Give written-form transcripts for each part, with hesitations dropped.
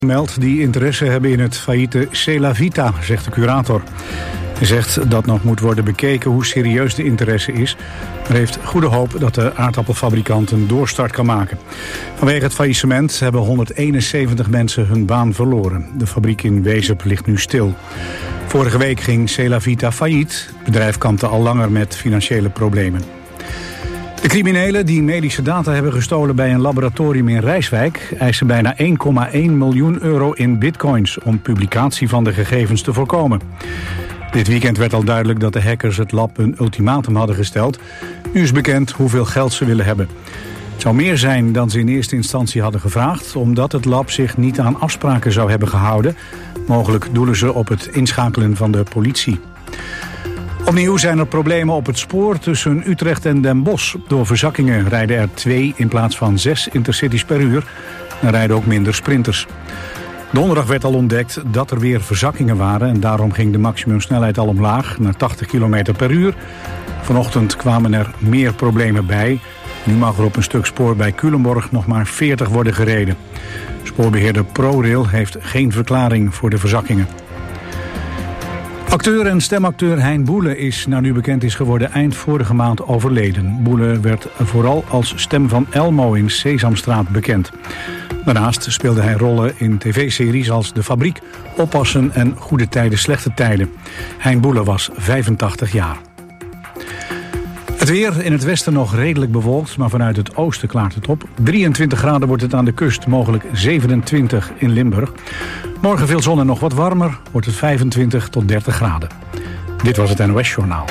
meldt die interesse hebben in het failliete Celavita, zegt de curator. Hij zegt dat nog moet worden bekeken hoe serieus de interesse is, maar heeft goede hoop dat de aardappelfabrikant een doorstart kan maken. Vanwege het faillissement hebben 171 mensen hun baan verloren. De fabriek in Wezep ligt nu stil. Vorige week ging Celavita failliet. Het bedrijf kampte al langer met financiële problemen. De criminelen die medische data hebben gestolen bij een laboratorium in Rijswijk eisen bijna 1,1 miljoen euro in bitcoins om publicatie van de gegevens te voorkomen. Dit weekend werd al duidelijk dat de hackers het lab een ultimatum hadden gesteld. Nu is bekend hoeveel geld ze willen hebben. Het zou meer zijn dan ze in eerste instantie hadden gevraagd, omdat het lab zich niet aan afspraken zou hebben gehouden. Mogelijk doelen ze op het inschakelen van de politie. Opnieuw zijn er problemen op het spoor tussen Utrecht en Den Bosch. Door verzakkingen rijden er 2 in plaats van 6 intercities per uur. En rijden ook minder sprinters. Donderdag werd al ontdekt dat er weer verzakkingen waren en daarom ging de maximumsnelheid al omlaag naar 80 km per uur. Vanochtend kwamen er meer problemen bij. Nu mag er op een stuk spoor bij Culemborg nog maar 40 worden gereden. Spoorbeheerder ProRail heeft geen verklaring voor de verzakkingen. Acteur en stemacteur Hein Boele is, naar nu bekend is geworden, eind vorige maand overleden. Boele werd vooral als stem van Elmo in Sesamstraat bekend. Daarnaast speelde hij rollen in tv-series als De Fabriek, Oppassen en Goede Tijden, Slechte Tijden. Hein Boele was 85 jaar. Het weer, in het westen nog redelijk bewolkt, maar vanuit het oosten klaart het op. 23 graden wordt het aan de kust, mogelijk 27 in Limburg. Morgen veel zon en nog wat warmer, wordt het 25 tot 30 graden. Dit was het NOS Journaal.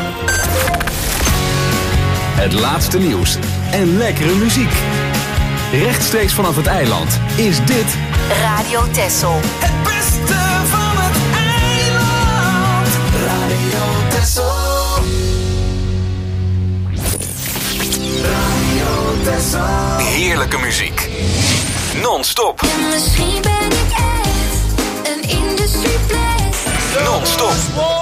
Het laatste nieuws en lekkere muziek. Rechtstreeks vanaf het eiland is dit Radio Texel. Het beste van het eiland. Radio Texel. Radio Texel. heerlijke muziek. Non-stop. En misschien ben ik echt een industrieplant. Non-stop.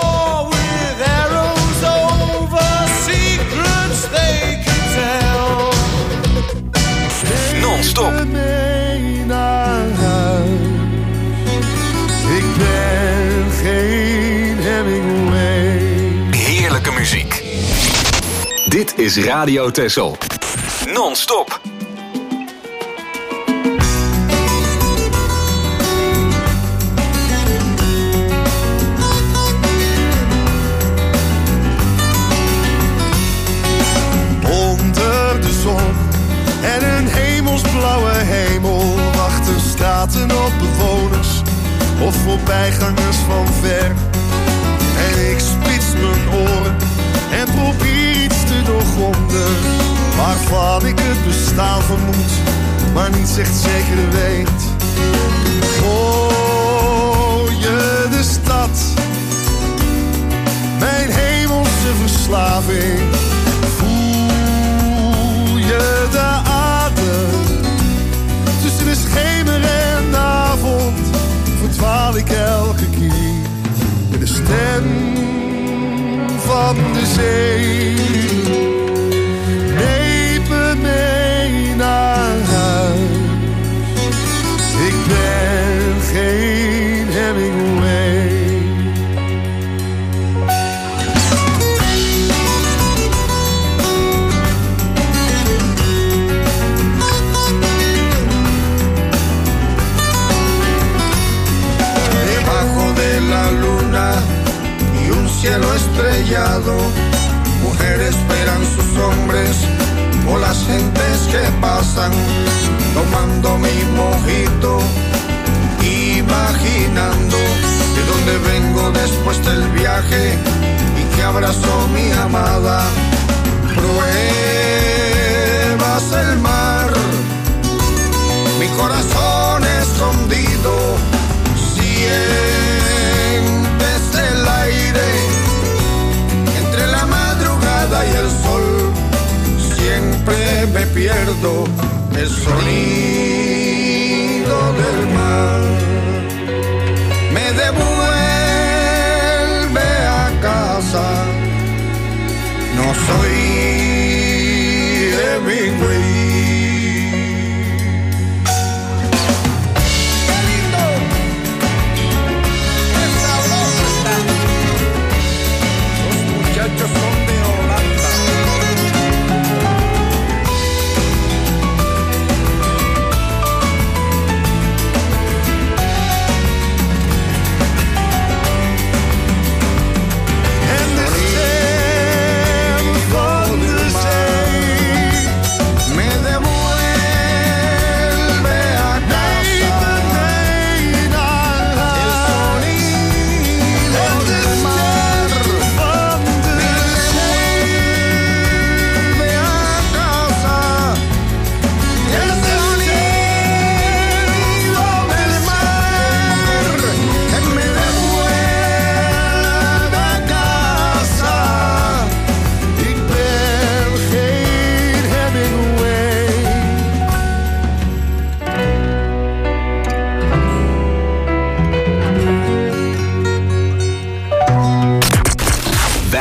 Non-stop. Ik ben geen Hemingway. Heerlijke muziek. Dit is Radio Texel. Non-stop. Onder de zon en een hemelsblauwe hemel wachten straten op bewoners of voorbijgangers van ver. En ik spits mijn oren en probeer iets te doorgronden, waarvan ik het bestaan vermoed, maar niet echt zeker weet. Hoor je de stad, mijn hemelse verslaving? Voel je de adem tussen de schemer en de avond? Verdwaal ik elke keer met de stem van de zee. Neem me mee naar huis. Ik ben geen Hemingway. Debajo de la luna y un cielo estrellado, mujeres esperan sus hombres o las gentes que pasan, tomando mi mojito, imaginando de dónde vengo después del viaje y que abrazó mi amada. Pruebas el mar, mi corazón escondido, sientes el aire entre la madrugada y el sol. Siempre me pierdo el sonido del mar. Me devuelve a casa. No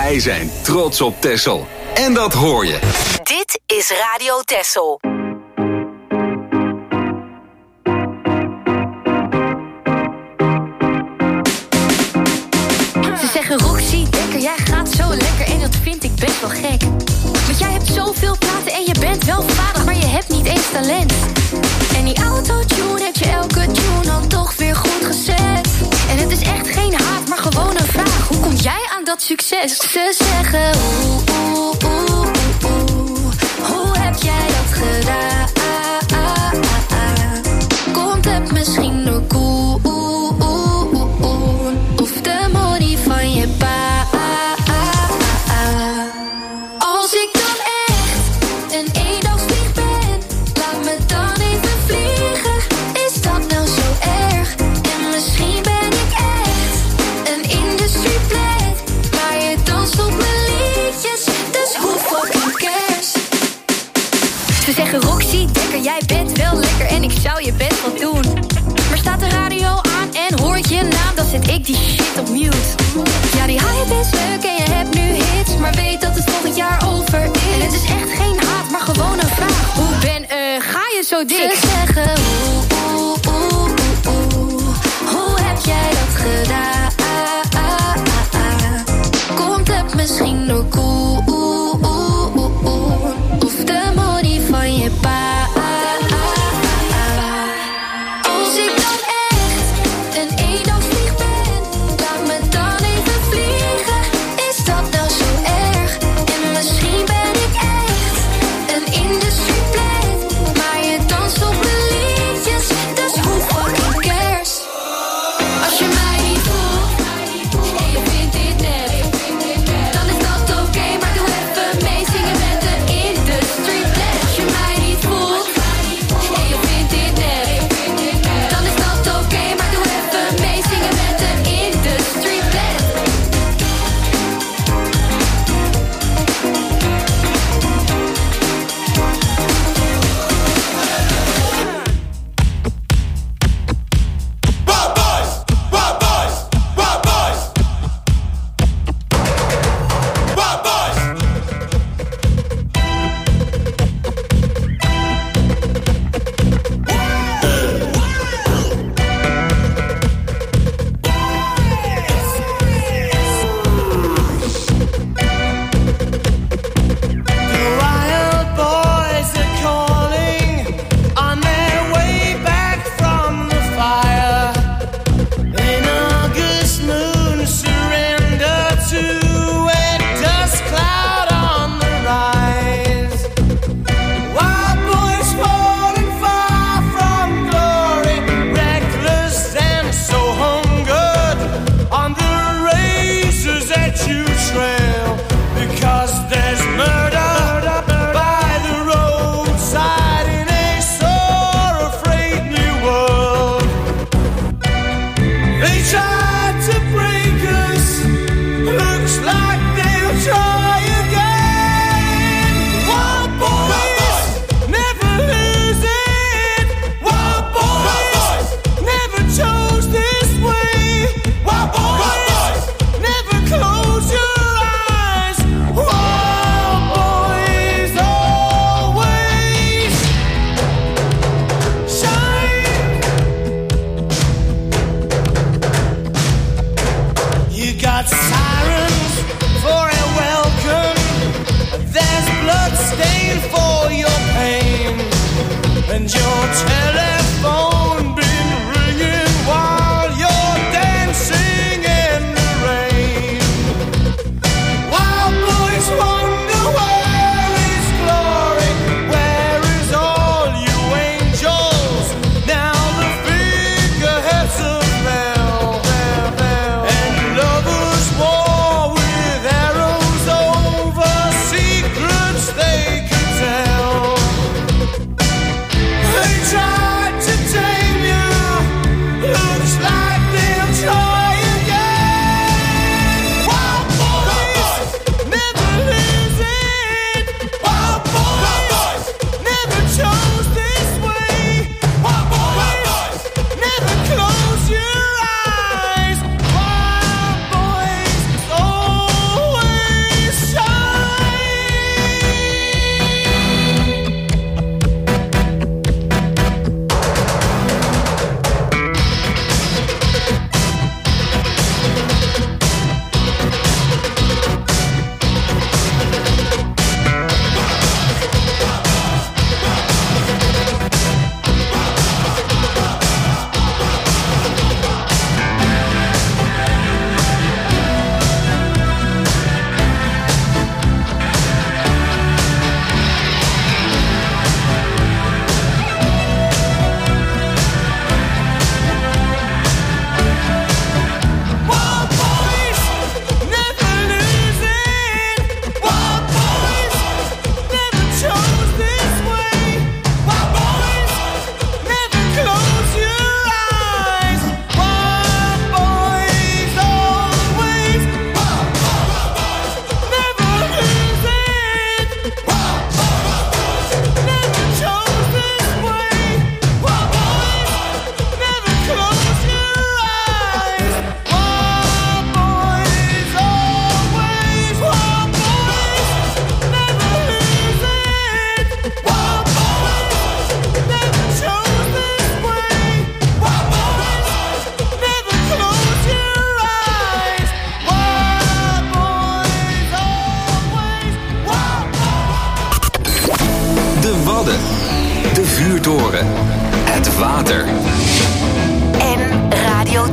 Wij zijn trots op Texel. En dat hoor je. Dit is Radio Texel. Ze zeggen Roxy Dekker, jij gaat zo lekker en dat vind ik best wel gek. Want jij hebt zoveel platen en je bent wel vaardig, maar je hebt niet eens talent. En die autotune heeft je elke tune dan toch weer goed gezet. En het is echt geen haat, maar gewoon een vraag. Hoe kom jij aan dat succes? Ze zeggen hoe heb jij dat gedaan? Komt het misschien door koen of de money van je pa? Als ik dan echt een eendagsvlieg ben, laat me dan even vliegen. Is dat nou zo erg? En misschien ben ik echt een industry plant, maar je danst op mijn liedjes, dus hoe fucking cares? Ze zeggen Roxy Dekker, jij bent wel lekker en ik zou je best wel doen. Maar staat de radio aan en hoort je naam, dan zet ik die shit op mute. Ja, die hype is leuk en je hebt nu hits, maar weet dat het volgend jaar over is. En het is echt geen haat, maar gewoon een vraag. Ga je zo dik? Ze zeggen hoe heb jij dat gedaan? Komt het misschien door koen of de money van je pa? Als ik dan echt een eendagsvlieg ben, laat me dan even vliegen. Is dat nou zo erg? En misschien ben ik echt een industry plant, maar je danst op mijn liedjes, dus hoe fucking cares? Als je mij niet voelt en je vindt dit nep, dan is dat oké, maar doe even mee zingen met de industry plant. Als je mij niet voelt en je vindt dit nep, dan is dat oké, maar doe even mee zingen met de industry plant. Bad boys, bad boys, bad boys, bad boys. Wild boys are calling on their way back from the fire. An August moon surrender to a dust cloud on the rise. Wild boys falling far from glory, reckless and so hungered on the razors that you trail, because there's murder by the roadside in a sore afraid new world. They tried to break us, looks like they'll try again. Wild boys never lose it. Wild boys never chose this way. Wild boys never close your eyes. Wild boys always shine. You got sirens for a welcome. There's blood stain for your pain, and your telephone been ringing while you're dancing in the rain. Wild boys wonder where is glory, where is all you angels? Now the figureheads have fell, and lovers war with arrows over secrets they could tell. They tried to tame you, looks like they'll try again. Wild boys never lose it. Wild boys never chose this way. Wild boys never close your eyes. Wild boys always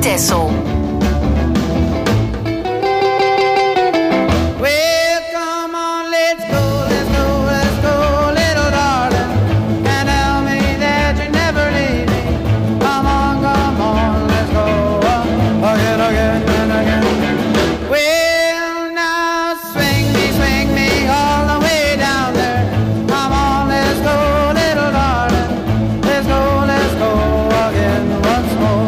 Texel. Well, come on, let's go, let's go, let's go, little darling. And tell me that you never leave me. Come on, let's go again, again, and again. Well, now swing me all the way down there. Come on, let's go, little darling. Let's go again once more.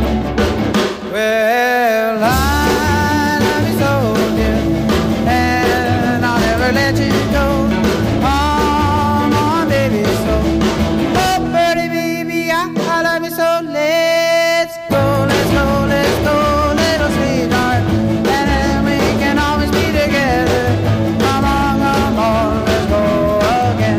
Well, I love you so, dear, and I'll never let you go. Come on, baby, so. Oh, pretty baby, I love you so. Let's go, little sweetheart, and then we can always be together. Come on, let's go again.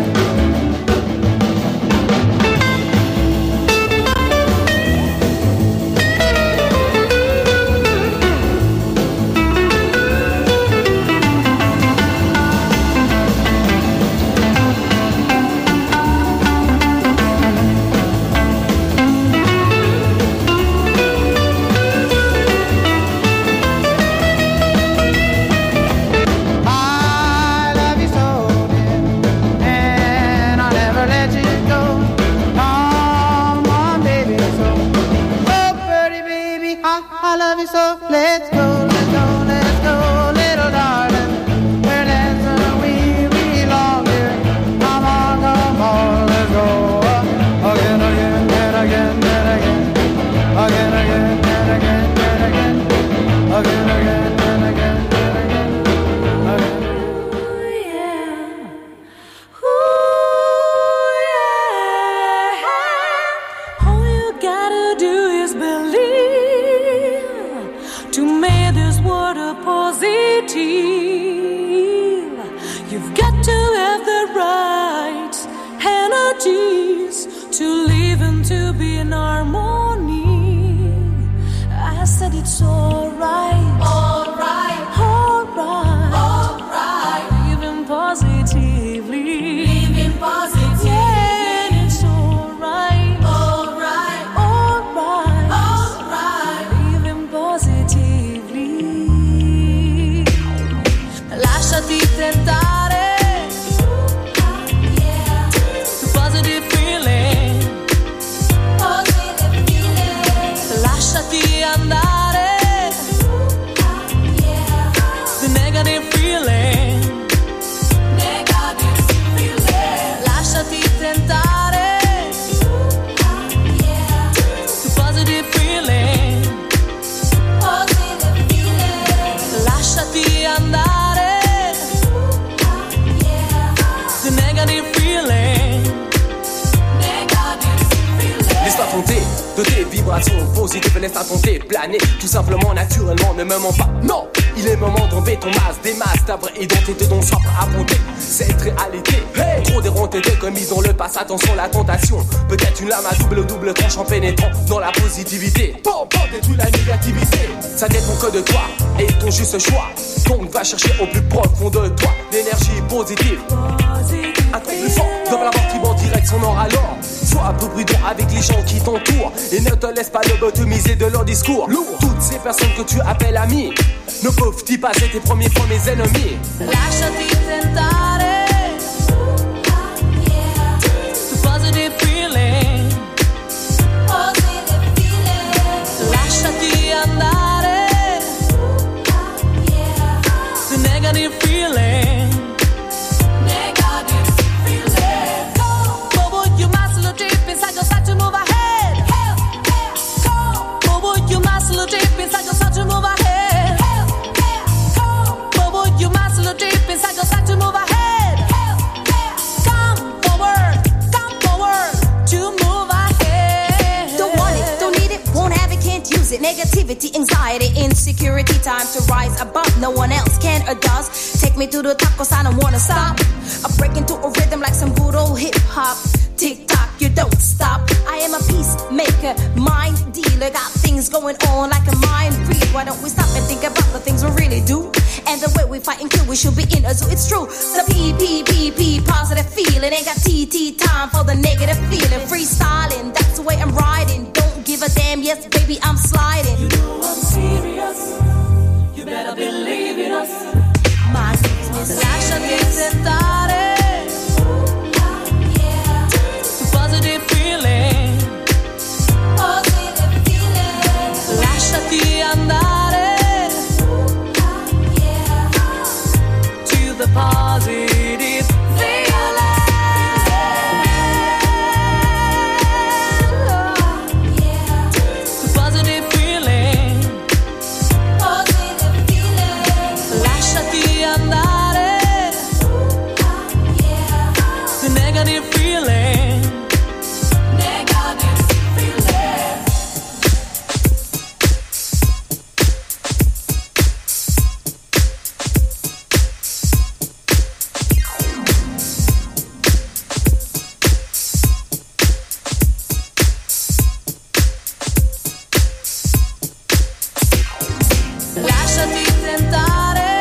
I love you so, dear, and I'll never let you go. Come on, baby, so. Oh, pretty baby, I love you so. Let's go, little darling. Where that's where we belong, dear. Come on, let's go again, again, and again, and again, again, again, and again, and again, again, again, and again, and again. All you gotta do is believe to make this world a positive. You've got to have the right energies to live and to be in harmony. I said it's alright, alright, alright, alright. Living positively, living positively. Yeah, and it's alright, alright, alright, alright. Living positively. Lasciati tentare. To positive feeling. Lasciati andare. The negative feeling. Lasciati tentare. To positive feeling. Lasciati andare. The negative feeling. Laisse-toi compter de tes vibrations positives, laisse-toi compter, planer, tout simplement, naturellement, ne me mens pas. Non, il est moment d'enlever ton masque, des masques, ta vraie identité dont soif à monter. Cette réalité, hey, trop déronté, commis dans le passé, attention la tentation. Peut-être une lame à double tranchant pénétrant dans la positivité. Bon, détruis la négativité. Ça dépend que de toi et ton juste choix. Donc va chercher au plus profond de toi l'énergie positive. Un truc plus fort, dans la mort qui va en direction nord alors. Sois un peu prudent avec les gens qui t'entourent et ne te laisse pas lobotomiser de leur discours. Lourd. Toutes ces personnes que tu appelles amis ne peuvent-ils pas être tes premiers ennemis? Lasciati tentare. To positive feeling. Lasciati andare. The negative feeling. Bobo, you muscle a deep inside your side to move ahead. Bobo, you muscle a deep inside your side to move ahead. Bobo, you muscle a deep inside your side to move ahead. Come forward to move ahead. Don't want it, don't need it, won't have it, can't use it. Negativity, anxiety, insecurity, time to rise above. No one else can or does. Take me to the top cause I don't wanna stop. I break into a rhythm like some good old hip hop. Tick tock, you don't stop. I am a peacemaker, mind dealer. Got things going on like a mind read. Why don't we stop and think about the things we really do? And the way we fight and kill, we should be in a zoo. It's true. The P, positive feeling. Ain't got TT time for the negative feeling. Freestyling, that's the way I'm riding. Don't don't give a damn. Yes, baby, I'm sliding. You know I'm serious. You better believe in us. My business. Lasciati tentare. Positive feeling. Positive feeling. Lasciati andare. To the positive feeling. Positive feeling. Positive feeling. Lasciati andare. The negative feeling. Negative feeling. Lasciati tentare.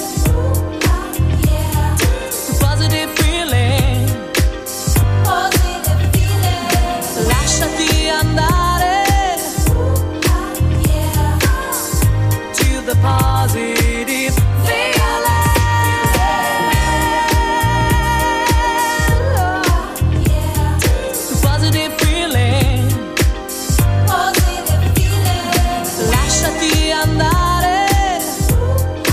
Positive feeling. Positive feeling. Lasciati andare. To the positive feeling. Positive feeling. Positive feeling. Lasciati andare.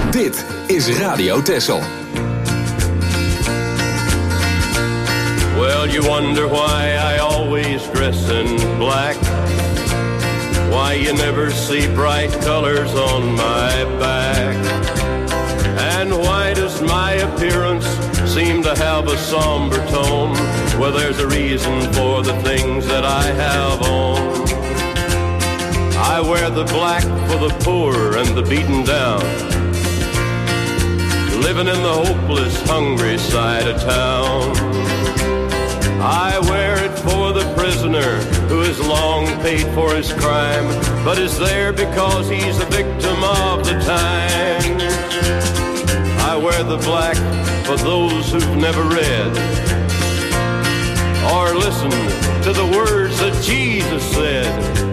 Dit is Radio Texel. Well, you wonder why I always dress in black. Why you never see bright colors on my back. And why does my appearance seem to have a somber tone? Well, there's a reason for the things that I have on. I wear the black for the poor and the beaten down, living in the hopeless, hungry side of town. I wear it for the prisoner who has long paid for his crime, but is there because he's a victim of the times. I wear the black for those who've never read or listened to the words that Jesus said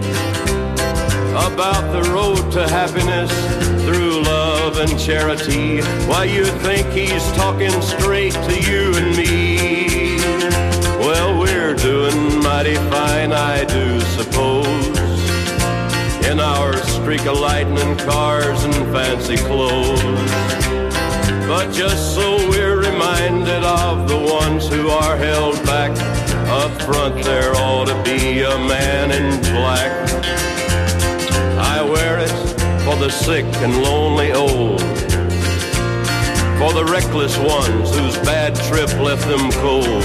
about the road to happiness through love and charity. Why, you think he's talking straight to you and me. Well, we're doing mighty fine, I do suppose, in our streak of lightning cars and fancy clothes. But just so we're reminded of the ones who are held back, up front there ought to be a man in black. I wear it for the sick and lonely old, for the reckless ones whose bad trip left them cold.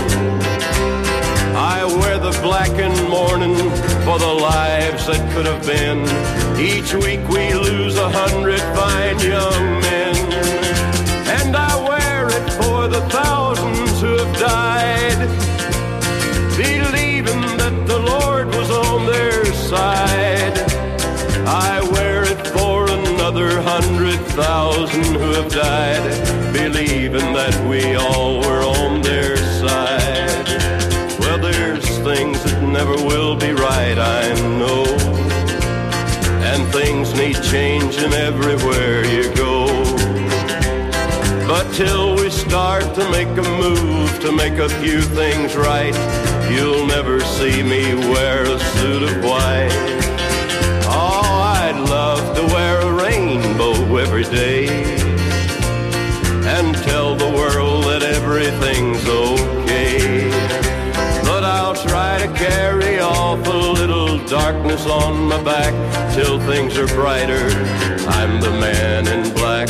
I wear the black in mourning for the lives that could have been. Each week we lose 100 fine young men. And I wear it for the thousands who have died, believing that the Lord was on their side. I wear it for another 100,000 who have died, believing that we all were on their side. Well, there's things that never will be right, I know, and things need changing everywhere you go. But till we start to make a move to make a few things right, you'll never see me wear a suit of white. Oh, I'd love to wear a rainbow every day and tell the world that everything's okay. But I'll try to carry off a little darkness on my back till things are brighter. I'm the man in black.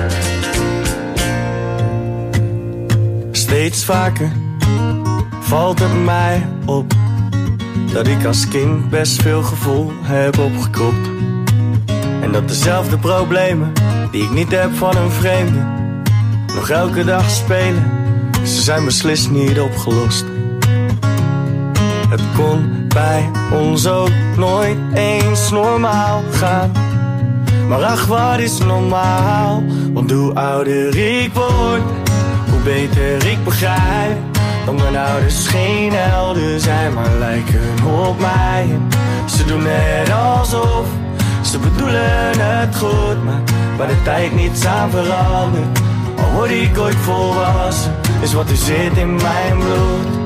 Steeds vaker valt het mij op dat ik als kind best veel gevoel heb opgekropt. En dat dezelfde problemen die ik niet heb van een vreemde nog elke dag spelen, ze zijn beslist niet opgelost. Het kon bij ons ook nooit eens normaal gaan. Maar ach, wat is normaal? Want hoe ouder ik word, hoe beter ik begrijp dat mijn ouders geen helden zijn, maar lijken op mij. Ze doen net alsof ze bedoelen het goed, maar waar de tijd niets aan verandert. Al word ik ooit volwassen, is wat er zit in mijn bloed.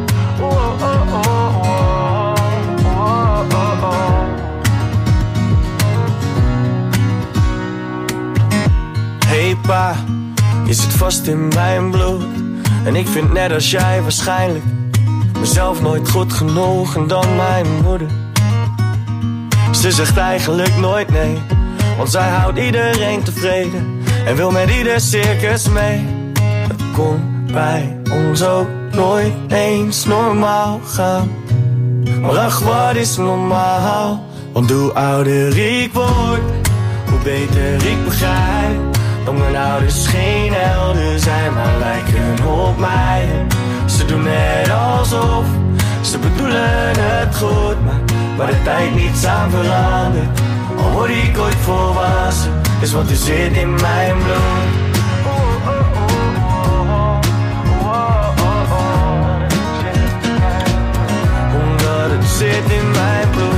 Hey pa, je zit vast in mijn bloed. En ik vind net als jij waarschijnlijk mezelf nooit goed genoeg en dan mijn moeder. Ze zegt eigenlijk nooit nee, want zij houdt iedereen tevreden en wil met ieder circus mee. Het kon bij ons ook nooit eens normaal gaan. Maar ach, wat is normaal? Want hoe ouder ik word, hoe beter ik begrijp dat mijn ouders geen helden zijn, maar lijken op mij. Ze doen net alsof ze bedoelen het goed, maar waar de tijd niets aan verandert. Al word ik ooit volwassen, is wat er zit in mijn bloed. Omdat het zit in mijn bloed.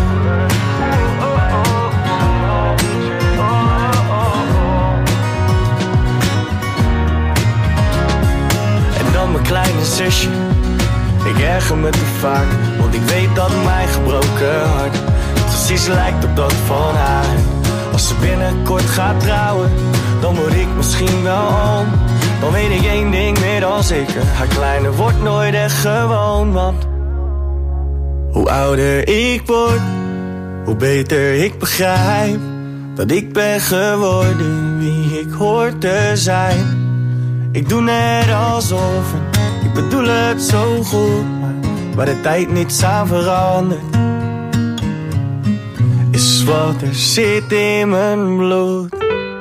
Mijn kleine zusje, ik erger me te vaak, want ik weet dat mijn gebroken hart precies lijkt op dat van haar. Als ze binnenkort gaat trouwen, dan word ik misschien wel oom. Dan weet ik één ding meer dan zeker, haar kleine wordt nooit echt gewoon. Want hoe ouder ik word, hoe beter ik begrijp dat ik ben geworden wie ik hoor te zijn. Ik doe net alsof, ik bedoel het zo goed, maar waar de tijd niets aan verandert, is wat er zit in mijn bloed.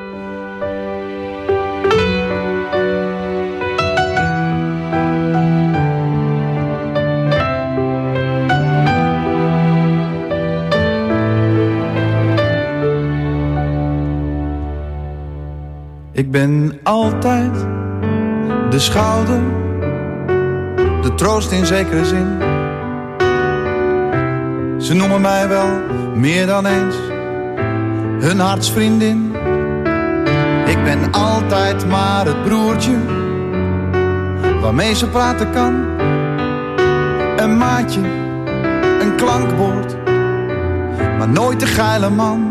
Ik ben altijd de schouder, de troost in zekere zin. Ze noemen mij wel meer dan eens hun hartsvriendin. Ik ben altijd maar het broertje waarmee ze praten kan. Een maatje, een klankbord, maar nooit de geile man.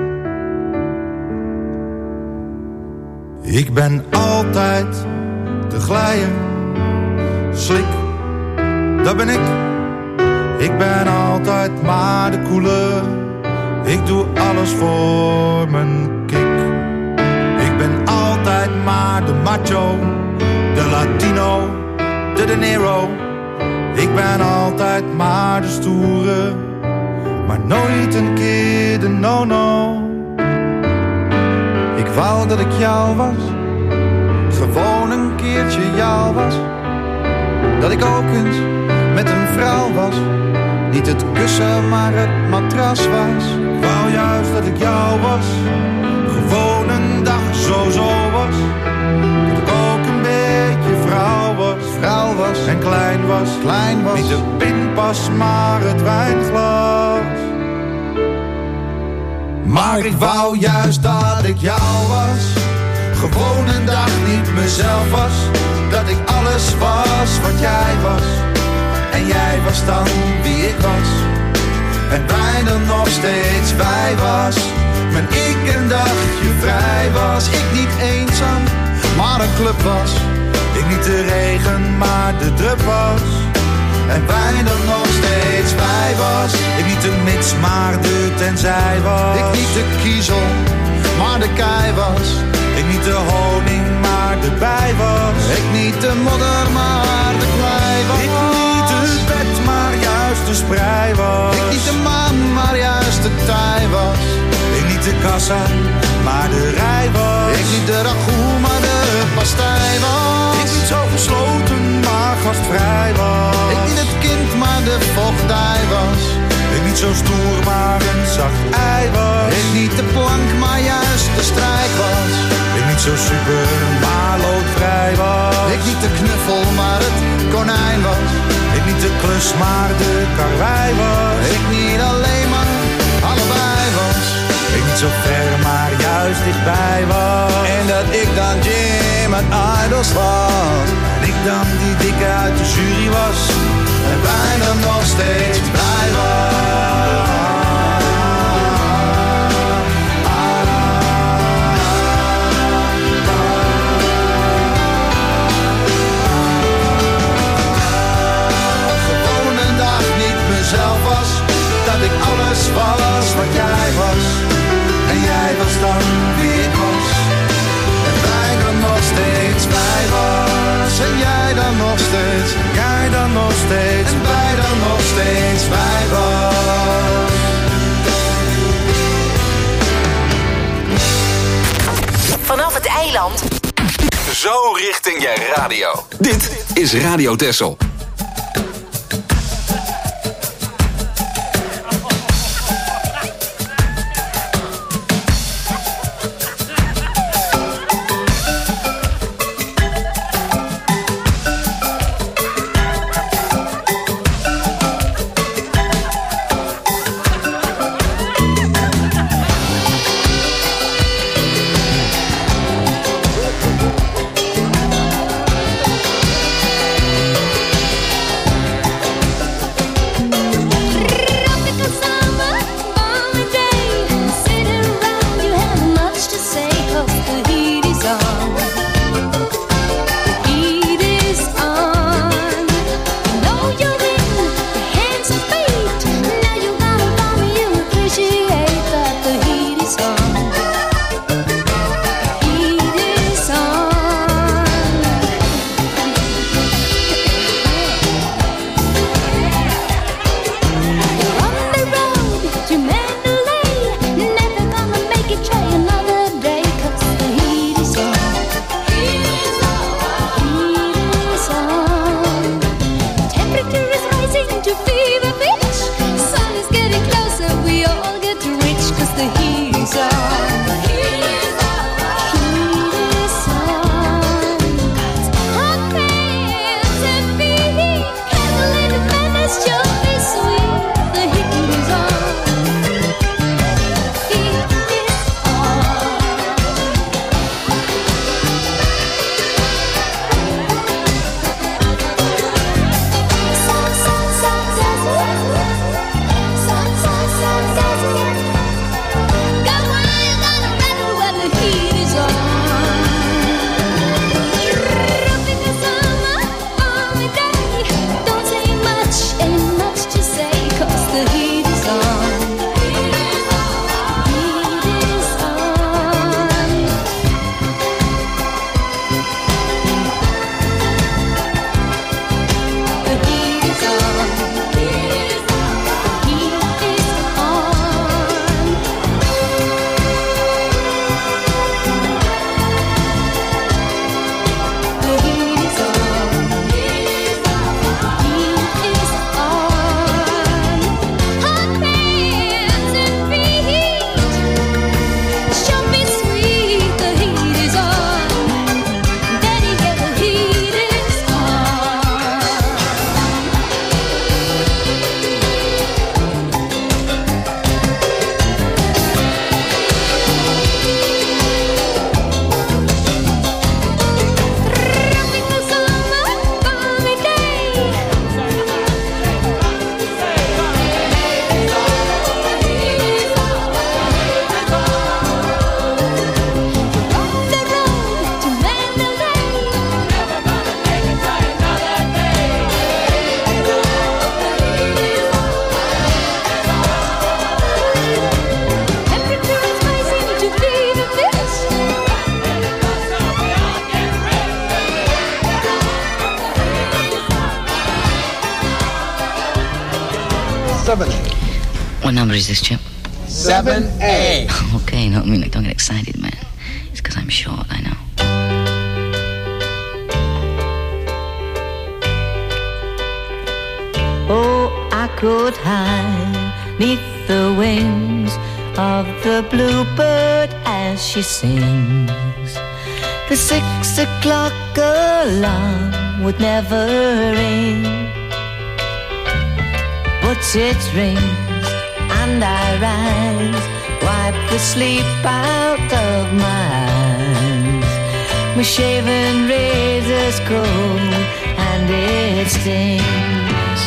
Ik ben altijd de glijer, slik, dat ben ik. Ik ben altijd maar de koele, ik doe alles voor mijn kick. Ik ben altijd maar de macho, de Latino, de De Niro. Ik ben altijd maar de stoere, maar nooit een keer de no-no. Ik wou dat ik jou was, gewoon een keertje jou was. Dat ik ook eens met een vrouw was, niet het kussen maar het matras was. Ik wou juist dat ik jou was, gewoon een dag zo was. Dat ik ook een beetje vrouw was en klein was. Niet de pinpas maar het wijnglas. Maar ik wou juist dat ik jou was, gewoon een dag niet mezelf was. Dat ik alles was wat jij was, en jij was dan wie ik was. En wij dan nog steeds wij was, maar ik een dagje vrij was. Ik niet eenzaam, maar een club was. Ik niet de regen, maar de drup was. En wij dan nog steeds wij was. Ik niet de mits, maar de tenzij was. Ik niet de kiezel, maar de kei was. Ik niet de honing, maar de bij was. Ik niet de modder, maar de klei was. Ik niet het bed, maar juist de sprei was. Ik niet de maan, maar juist de tij was. Ik niet de kassa, maar de rij was. Ik niet de ragout, maar de pastei was. Ik niet zo gesloten, maar gastvrij was. Ik niet het kind, maar de vochtdij was. Ik niet zo stoer, maar een zacht ei was. Ik niet de plank, maar juist de strijk was. Ik niet zo super, maar loodvrij was. Ik niet de knuffel, maar het konijn was. Ik niet de klus, maar de karwei was. Ik niet alleen, maar allebei was. Ik niet zo ver, maar juist dichtbij was. En dat ik dan Jim uit Idols was. En ik dan die dikke uit de jury was. En wij dan nog steeds blij was. Gewoon een dag niet mezelf was. Dat ik alles was wat jij was. En jij was dan wie ik was. En wij dan nog steeds blij was. En jij dan nog steeds, jij dan nog steeds. En wij dan nog steeds blij was. Vanaf het eiland. Zo richting je radio. Dit is Radio Texel. What number is this, Chip? 7A. Okay, no, I mean, don't get excited, man. It's because I'm short, I know. Oh, I could hide neath the wings of the bluebird as she sings. The 6 o'clock alarm would never ring, but it rings and I rise, wipe the sleep out of my eyes. My shaven razor's cold and it stings.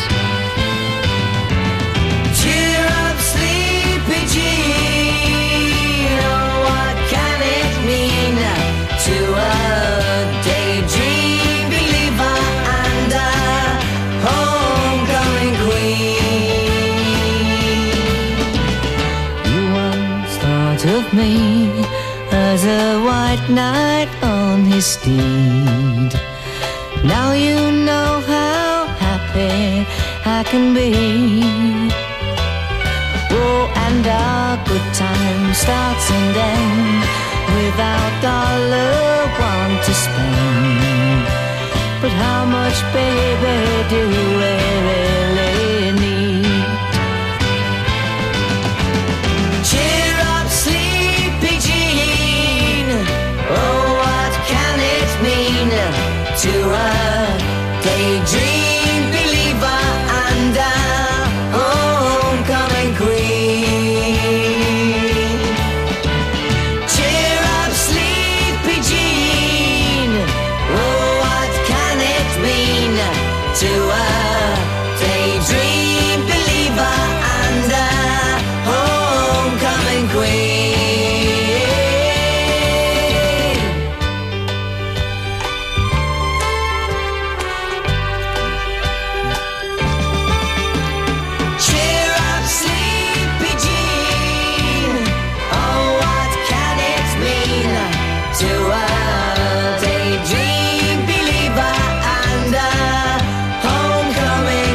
Cheer up, sleepy Jean. Oh, what can it mean to a daydream believer and a homecoming queen? You once thought of me as a white knight on his steed. Now you know how happy I can be. Oh, and our good time starts and ends without $1 to spend. But how much, baby, do we really need? Cheer up, sleepy Jean. Oh, what can it mean to a daydream believer and a homecoming queen? Cheer up, sleepy Jean. Oh, what can it mean to a daydream believer and a homecoming queen? Cheer up, sleepy Jean. Oh, what can it mean to a daydream believer and a homecoming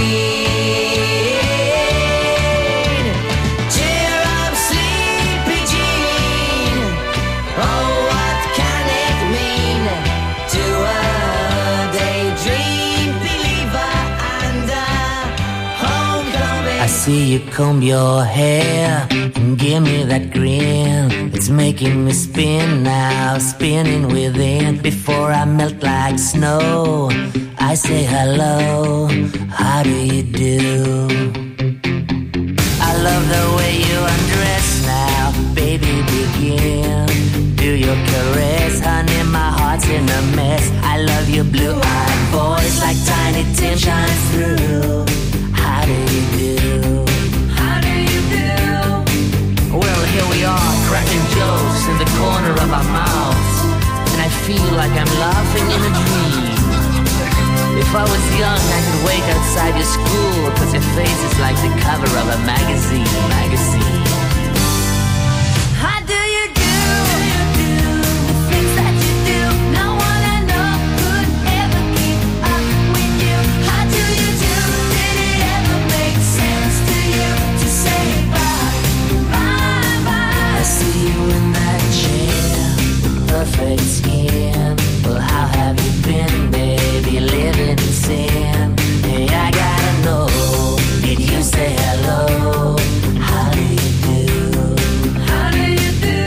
queen? Cheer up, sleepy Jean. Oh, what can it mean to a daydream believer and a homecoming? I see you comb your hair and give me that grin. It's making me spin now, spinning within. Before I melt like snow, I say hello, how do you do? I love the way you undress now, baby, begin. Do your caress, honey, my heart's in a mess. I love your blue-eyed voice like Tiny Tim shines through. How do you do? How do you do? Well, here we are, cracking jokes in the corner of our mouths, and I feel like I'm laughing in a dream. If I was young, I could wait outside your school, 'cause your face is like the cover of a magazine. How do you do? The things that you do, no one I know could ever keep up with you. How do you do? Did it ever make sense to you to say bye, bye, bye? I see you in that chair, perfect skin. Well, how have you been, baby, living in sin? Hey, I gotta know, did you say hello? How do you do? How do you do?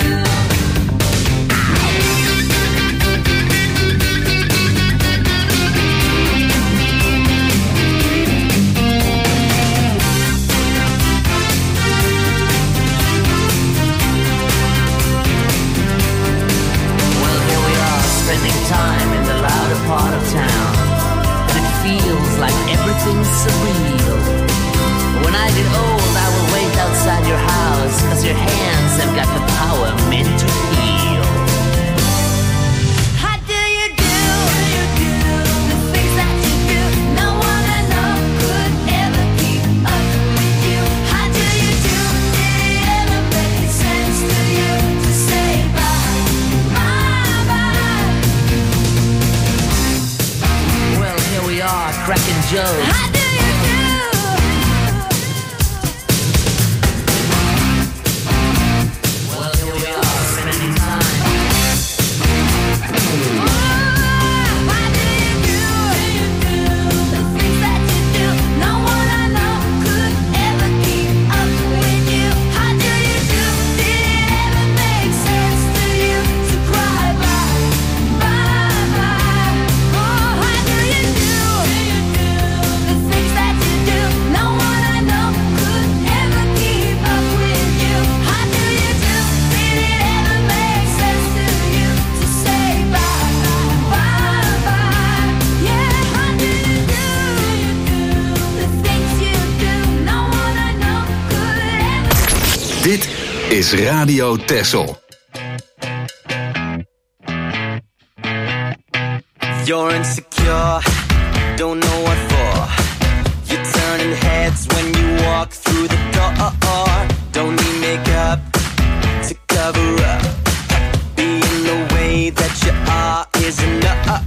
Well, here we are, spending time in the louder part of town, and it feels like everything's surreal. When I get old, I will wait outside your house, 'cause your hands have got the power meant to heal. How do you do? The things that you do, no one I know could ever keep up with you. How do you do? Did it ever make sense to you to say bye, bye, bye? Well, here we are, cracking jokes. How do you do? is Radio Texel. You're insecure, don't know what for. You're turning heads when you walk through the door. Don't need makeup to cover up. Being the way that you are is enough.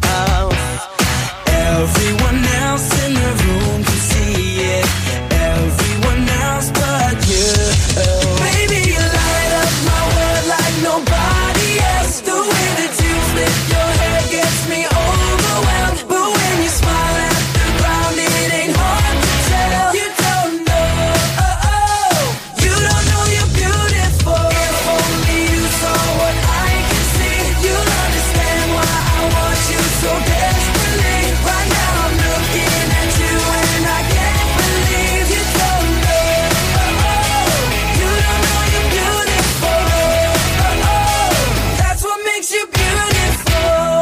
Everyone else in the room can see it. Everyone else but you. Baby, you light up my world like nobody else. The way that you flip your hair gets me overwhelmed. But when you smile at the ground, it ain't hard to tell. You don't know, you don't know you're beautiful. If only you saw what I can see, you'll understand why I want you so desperately. Right now I'm looking at you and I can't believe you don't know, you don't know you're beautiful. That's what makes you beautiful.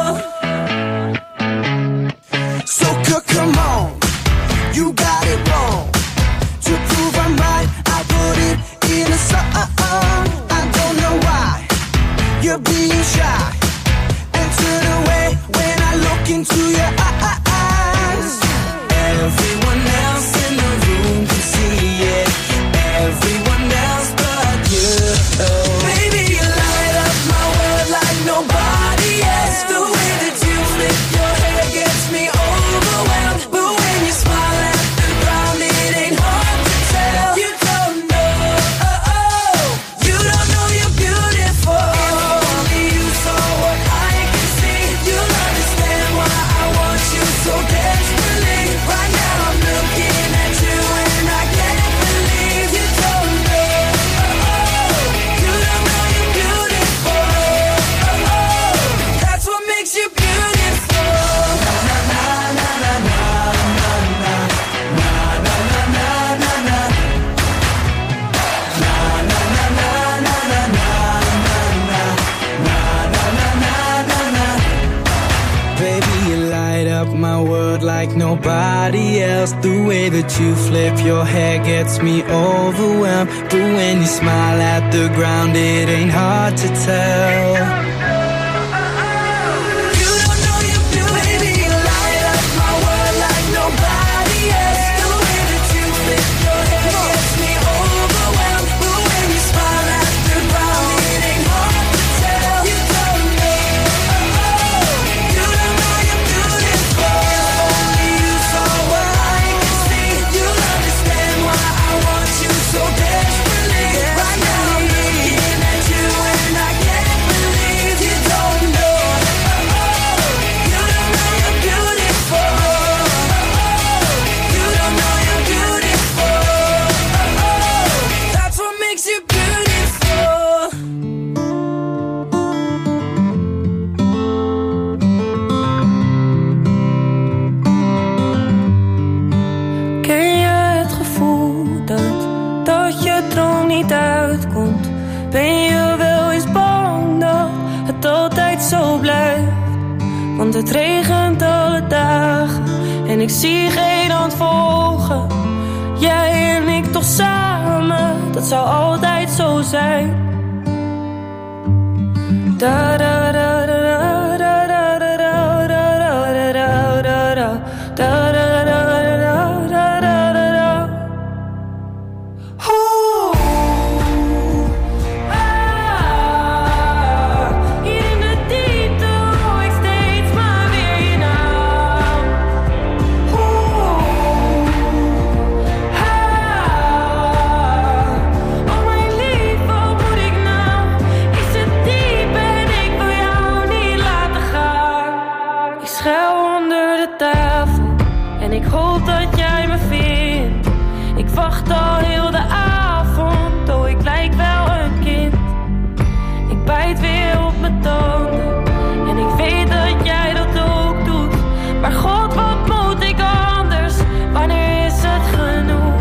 So come on, you got it wrong. To prove I'm right, I put it in a song. I don't know why you're being shy and turn away when I look into your eyes. Everyone else in the room can see it. Everyone else but you. Baby, you light up my world like nobody else. The way that you flip your hair gets me overwhelmed. But when you smile at the ground, it ain't hard to tell. You don't know, you don't know you're beautiful. If only you saw what I can see, you'll understand why I want you so desperately. Right now I'm looking at you and I can't believe you don't know, you don't know you're beautiful. That's what makes you beautiful. Baby, you light up my world like nobody else. The way that you flip your hair gets me overwhelmed. But when you smile at the ground, it ain't hard to tell. You don't know you're beautiful. Baby, you light up my world like nobody else. The way that you flip your hair gets me overwhelmed. But when you smile at the ground, it ain't hard to tell. You don't know, you don't know you're beautiful. If only you saw what I can see, you'll understand why I want you so desperately. Right now I'm looking at you and I can't believe you don't know, you don't know you're beautiful. You don't know you're beautiful. That's what makes you beautiful. Ken je het gevoel dat je droom niet uitkomt? Ben je wel eens bang dat het altijd zo blijft? Want het regent alle dagen en ik zie geen hand volgen. Jij en ik toch samen, dat zou altijd zo zijn. Da da da da da da da da da da da da da da da. Wacht al heel de avond, oh ik lijk wel een kind. Ik bijt weer op mijn tanden en ik weet dat jij dat ook doet. Maar God, wat moet ik anders? Wanneer is het genoeg?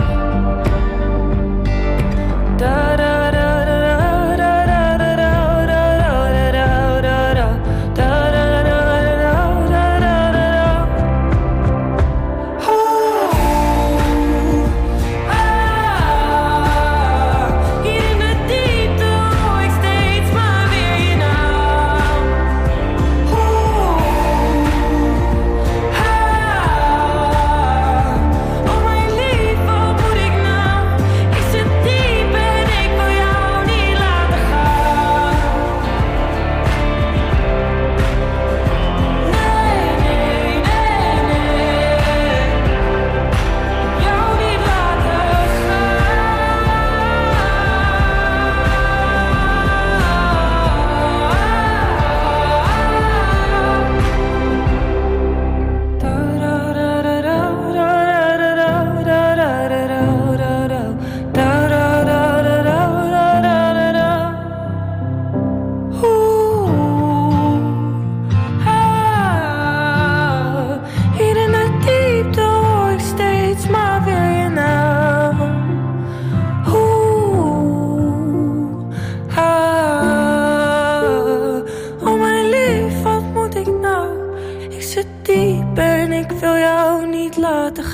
Da da da da da da da da da da da da. Da da da da da da da da.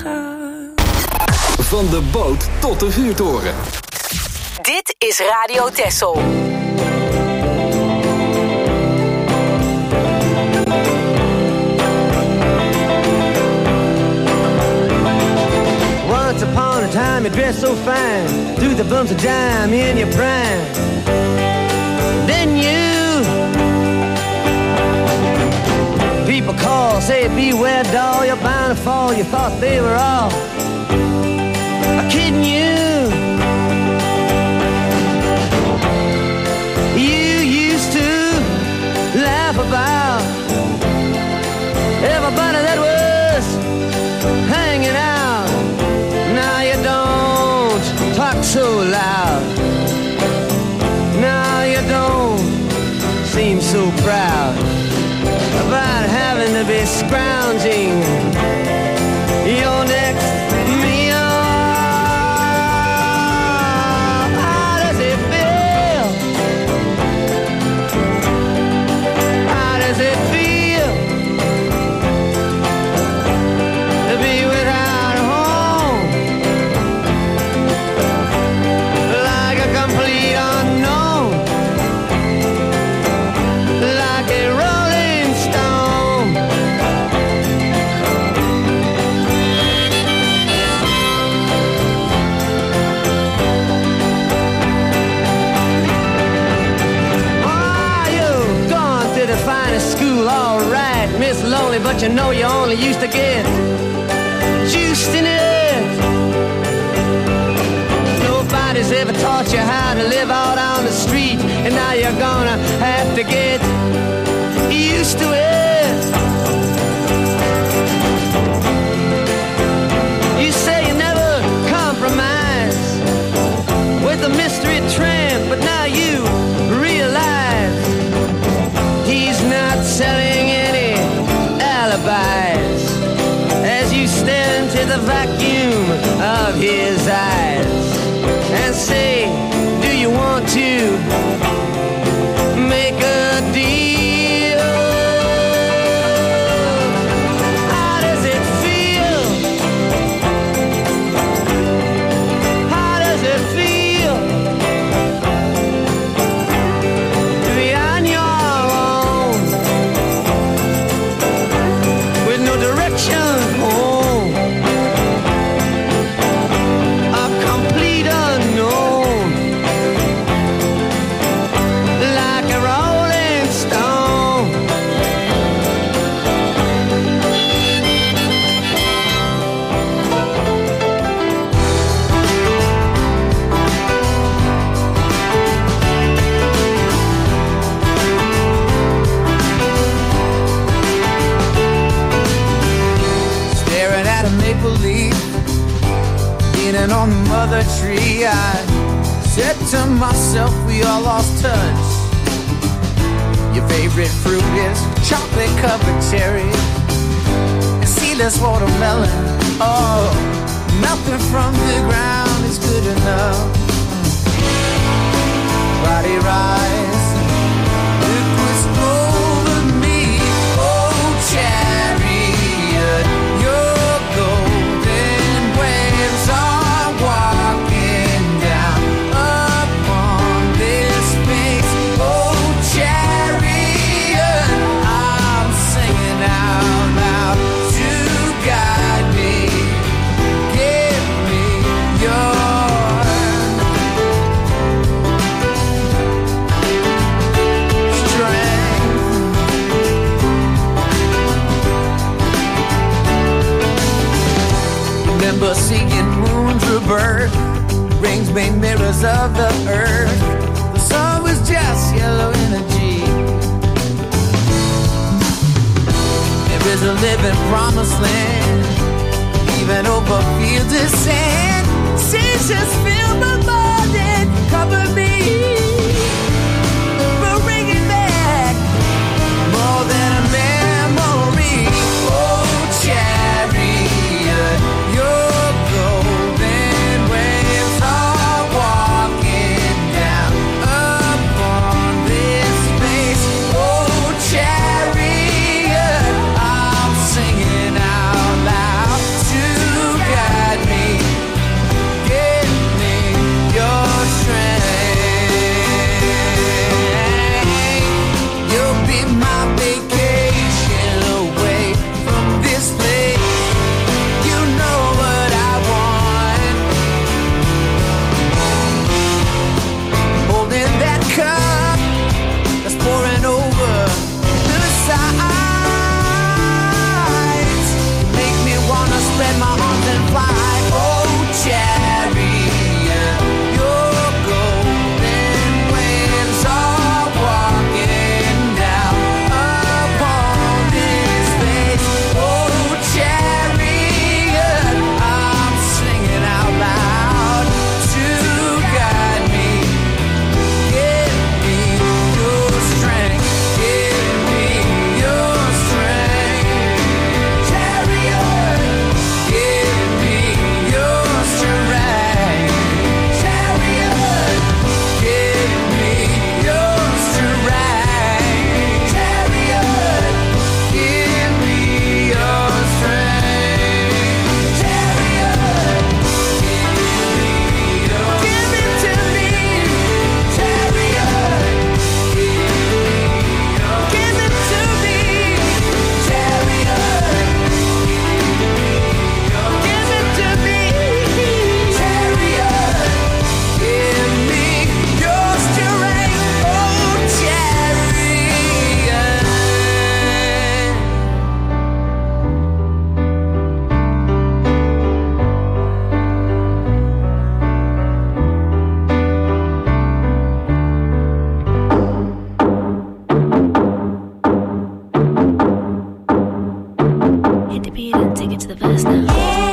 gaat. Van de boot tot de vuurtoren. Dit is Radio Texel. Once upon a time you dressed so fine, threw the bumps of dime in your prime. Then you, people call, say beware doll, you're bound to fall. You thought they were all kidding you. You used to laugh about everybody that was hanging out. Now you don't talk so loud. Now you don't seem so proud about having to be scrounging your next meal. How does it feel? How does it feel to be without a home? Like a complete unknown, like a rolling stone. Oh, you've gone to the finest school, all right, Miss Lonely, but you know you only used to get juiced in it. Nobody's ever taught you how to live out on the street, and now you're gonna have to get used to it. You say you never compromise with a mystery tramp, but now you realize he's not selling any alibis as you stare into the vacuum of his eyes and say, do you want to make a deal? How does it feel? How does it feel to be on your own with no direction home? A complete unknown, like a rolling stone. Staring at a maple leaf, leaning on the mother tree, I said to myself, we all lost touch. Your favorite fruit is chocolate covered cherries and seedless watermelon. Oh, nothing from the ground is good enough. Body rise, look what's over me. Oh, chariot, your golden waves are walking down upon this space. Oh, chariot, I'm singing out loud to guide me. Give me your remember seeing moons rebirth, rings made mirrors of the earth. The sun was just yellow energy. There is a living promised land, even over fields of sand. Seas just fill my mind and cover me. We're bringing back more than a memory. Oh, chariot, your golden waves are walking down upon this space. Oh, chariot, I'm singing out loud to to the past now.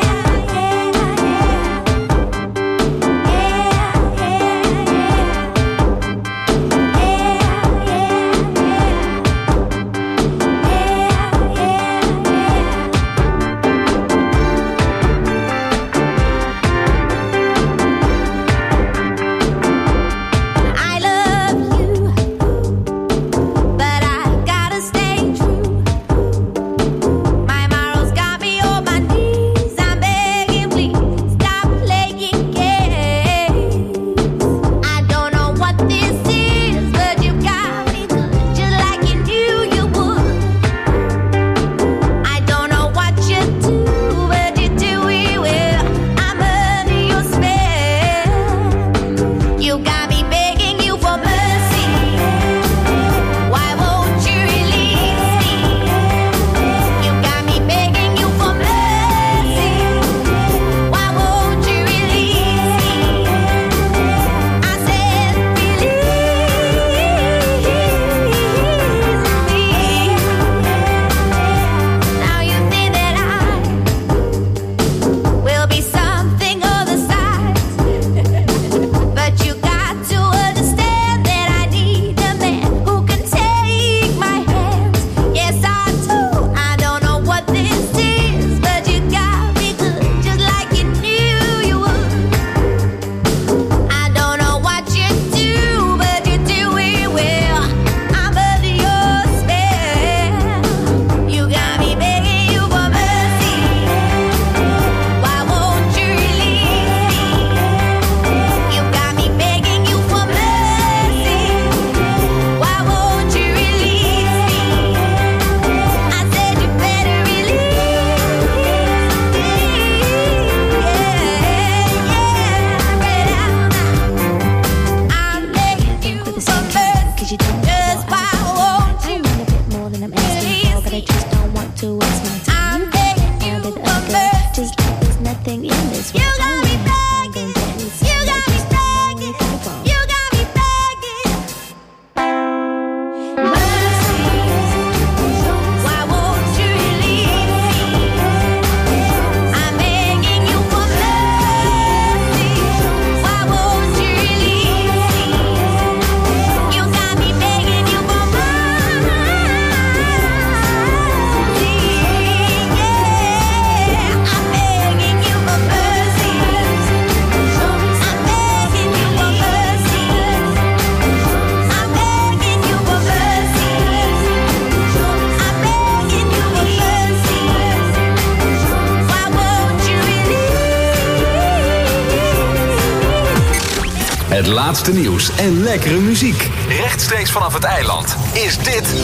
Het laatste nieuws en lekkere muziek. Rechtstreeks vanaf het eiland is dit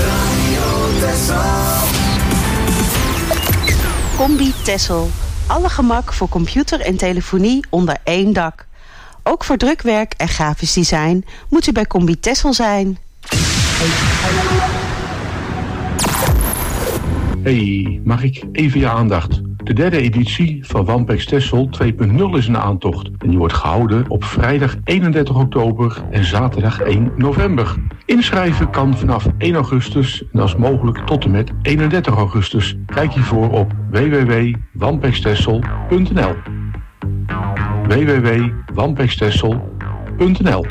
Combi Tessel. Alle gemak voor computer en telefonie onder één dak. Ook voor drukwerk en grafisch design moet u bij Combi Tessel zijn. Hey, mag ik even je aandacht? De derde editie van Wampex Texel 2.0 is een aantocht. En die wordt gehouden op vrijdag 31 oktober en zaterdag 1 november. Inschrijven kan vanaf 1 augustus en als mogelijk tot en met 31 augustus. Kijk hiervoor op www.wampextexel.nl www.wampextexel.nl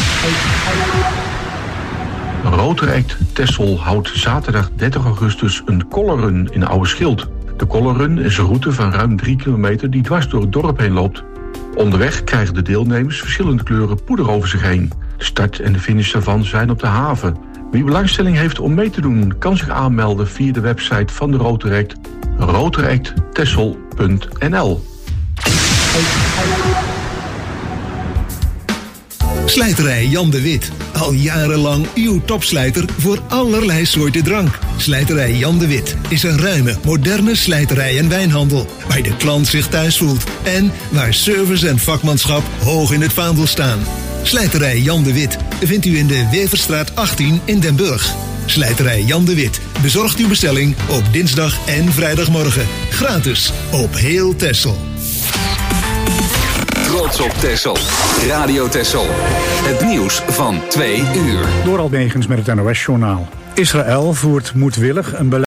Rotaract Texel houdt zaterdag 30 augustus een colorrun in Oude Schild. De colorrun is een route van ruim 3 kilometer die dwars door het dorp heen loopt. Onderweg krijgen de deelnemers verschillende kleuren poeder over zich heen. De start en de finish daarvan zijn op de haven. Wie belangstelling heeft om mee te doen, kan zich aanmelden via de website van de Rotaract, rotaracttexel.nl. Slijterij Jan de Wit. Al jarenlang uw topslijter voor allerlei soorten drank. Slijterij Jan de Wit is een ruime, moderne slijterij en wijnhandel. Waar de klant zich thuis voelt. En waar service en vakmanschap hoog in het vaandel staan. Slijterij Jan de Wit vindt u in de Weverstraat 18 in Den Burg. Slijterij Jan de Wit bezorgt uw bestelling op dinsdag en vrijdagmorgen. Gratis op heel Texel. Trots op Texel. Radio Texel. Het nieuws van 2 uur. Door Almegens met het NOS-journaal. Israël voert moedwillig een beleid